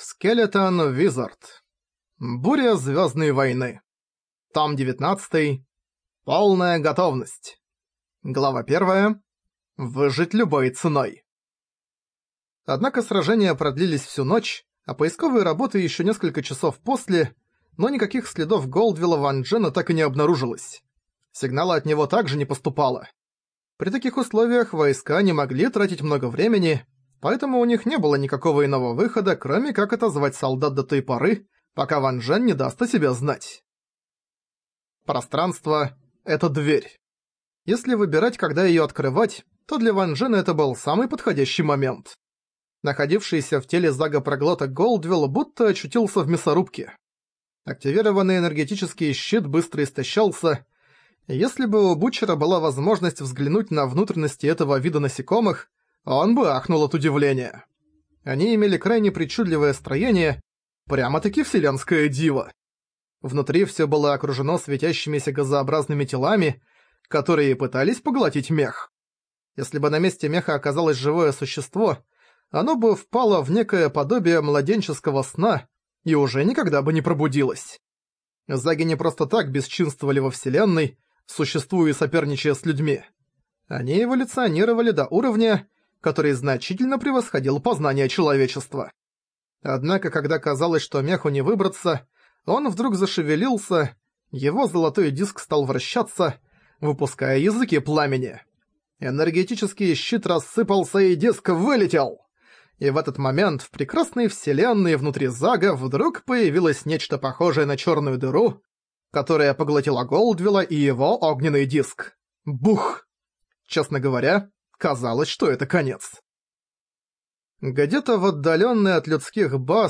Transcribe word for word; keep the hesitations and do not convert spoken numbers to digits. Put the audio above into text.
Skeleton Wizard. Буря Звездной войны. Том девятнадцатый. Полная готовность. Глава первая. Выжить любой ценой. Однако сражения продлились всю ночь, а поисковые работы еще несколько часов после, но никаких следов Голдвилла Ван Джена так и не обнаружилось. Сигнала от него также не поступало. При таких условиях войска не могли тратить много времени, поэтому у них не было никакого иного выхода, кроме как отозвать солдат до той поры, пока Ван Джен не даст о себе знать. Пространство — это дверь. Если выбирать, когда её открывать, то для Ван Джена это был самый подходящий момент. Находившийся в теле Зага-проглота Голдвилл будто очутился в мясорубке. Активированный энергетический щит быстро истощался. Если бы у Бутчера была возможность взглянуть на внутренности этого вида насекомых, он бы ахнул от удивления. Они имели крайне причудливое строение, прямо-таки вселенское диво. Внутри всё было окружено светящимися газообразными телами, которые пытались поглотить мех. Если бы на месте меха оказалось живое существо, оно бы впало в некое подобие младенческого сна и уже никогда бы не пробудилось. Заги не просто так бесчинствовали во вселенной, существуя и соперничая с людьми. Они эволюционировали до уровня, который значительно превосходил познание человечества. Однако, когда казалось, что меху не выбраться, он вдруг зашевелился, его золотой диск стал вращаться, выпуская языки пламени. Энергетический щит рассыпался, и диск вылетел. И в этот момент в прекрасной вселенной внутри Зага вдруг появилось нечто похожее на черную дыру, которая поглотила Голдвилла и его огненный диск. Бух! Честно говоря, казалось, что это конец. Где-то в отдаленной от людских баз